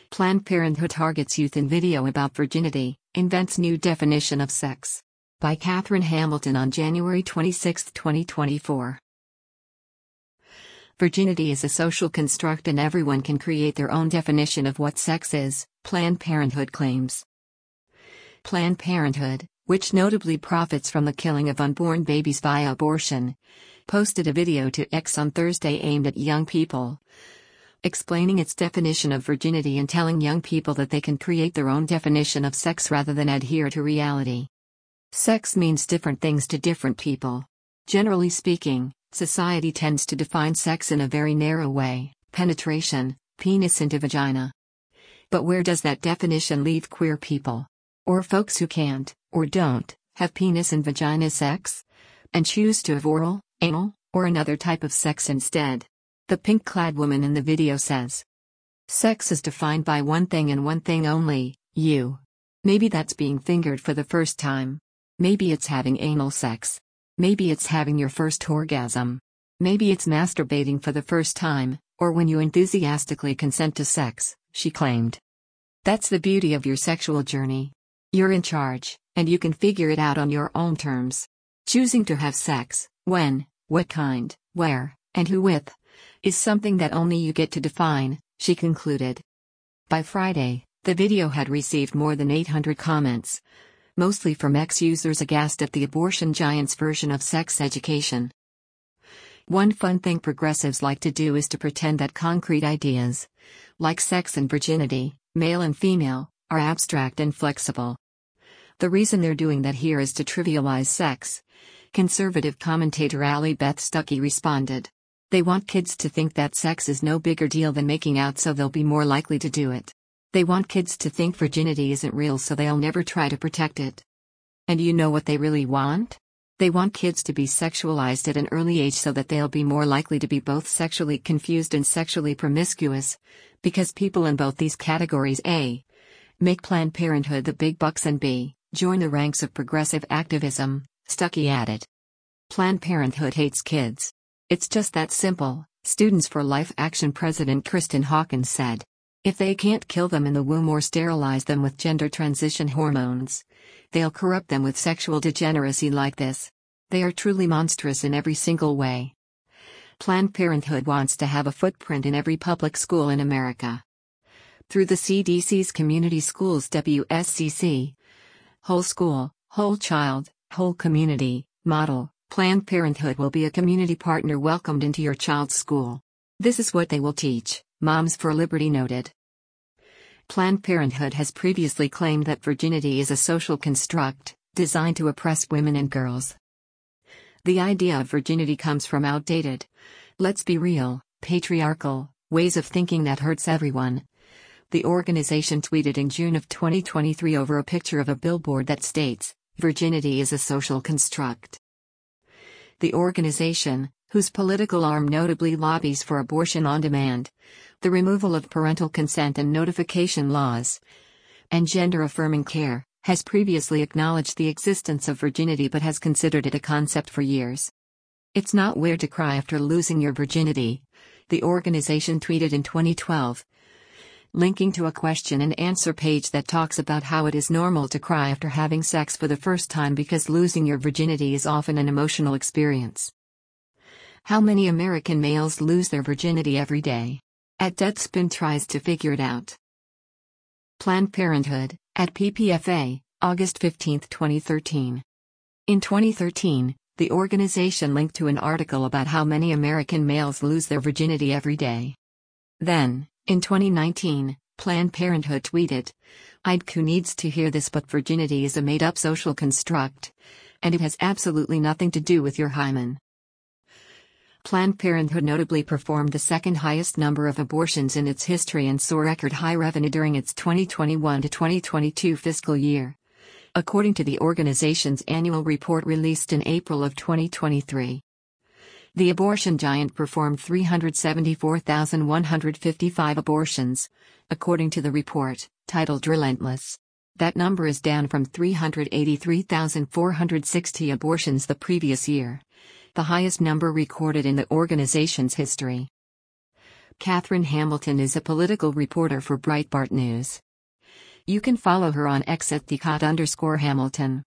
Planned Parenthood targets youth in video about virginity, invents new definition of sex. By Catherine Hamilton on January 26, 2024. Virginity is a social construct and everyone can create their own definition of what sex is, Planned Parenthood claims. Planned Parenthood, which notably profits from the killing of unborn babies via abortion, posted a video to X on Thursday aimed at young people, explaining its definition of virginity and telling young people that they can create their own definition of sex rather than adhere to reality. Sex means different things to different people. Generally speaking, society tends to define sex in a very narrow way: penetration, penis into vagina. But where does that definition leave queer people? Or folks who can't, or don't, have penis and vagina sex? And choose to have oral, anal, or another type of sex instead? The pink-clad woman in the video says, "Sex is defined by one thing and one thing only, you." Maybe that's being fingered for the first time. Maybe it's having anal sex. Maybe it's having your first orgasm. Maybe it's masturbating for the first time, or when you enthusiastically consent to sex, she claimed. That's the beauty of your sexual journey. You're in charge, and you can figure it out on your own terms. Choosing to have sex, when, what kind, where, and who with, is something that only you get to define, she concluded. By Friday, the video had received more than 800 comments, mostly from ex-users aghast at the abortion giant's version of sex education. One fun thing progressives like to do is to pretend that concrete ideas, like sex and virginity, male and female, are abstract and flexible. The reason they're doing that here is to trivialize sex, conservative commentator Allie Beth Stuckey responded. They want kids to think that sex is no bigger deal than making out, so they'll be more likely to do it. They want kids to think virginity isn't real, so they'll never try to protect it. And you know what they really want? They want kids to be sexualized at an early age so that they'll be more likely to be both sexually confused and sexually promiscuous, because people in both these categories A. make Planned Parenthood the big bucks and B. join the ranks of progressive activism, Stuckey added. Planned Parenthood hates kids. It's just that simple, Students for Life Action President Kristen Hawkins said. If they can't kill them in the womb or sterilize them with gender transition hormones, they'll corrupt them with sexual degeneracy like this. They are truly monstrous in every single way. Planned Parenthood wants to have a footprint in every public school in America. Through the CDC's Community Schools WSCC, Whole School, Whole Child, Whole Community model, Planned Parenthood will be a community partner welcomed into your child's school. This is what they will teach, Moms for Liberty noted. Planned Parenthood has previously claimed that virginity is a social construct, designed to oppress women and girls. The idea of virginity comes from outdated, let's be real, patriarchal, ways of thinking that hurts everyone. The organization tweeted in June of 2023 over a picture of a billboard that states, "Virginity is a social construct." The organization, whose political arm notably lobbies for abortion on demand, the removal of parental consent and notification laws, and gender-affirming care, has previously acknowledged the existence of virginity but has considered it a concept for years. It's not weird to cry after losing your virginity, the organization tweeted in 2012, linking to a question and answer page that talks about how it is normal to cry after having sex for the first time because losing your virginity is often an emotional experience. How many American males lose their virginity every day? At Deadspin tries to figure it out. Planned Parenthood, at PPFA, August 15, 2013. In 2013, the organization linked to an article about how many American males lose their virginity every day. Then, in 2019, Planned Parenthood tweeted, "IDQ needs to hear this, but virginity is a made-up social construct, and it has absolutely nothing to do with your hymen." Planned Parenthood notably performed the second highest number of abortions in its history and saw record high revenue during its 2021 to 2022 fiscal year, according to the organization's annual report released in April of 2023. The abortion giant performed 374,155 abortions, according to the report, titled Relentless. That number is down from 383,460 abortions the previous year, the highest number recorded in the organization's history. Catherine Hamilton is a political reporter for Breitbart News. You can follow her on X at @thecot_Hamilton.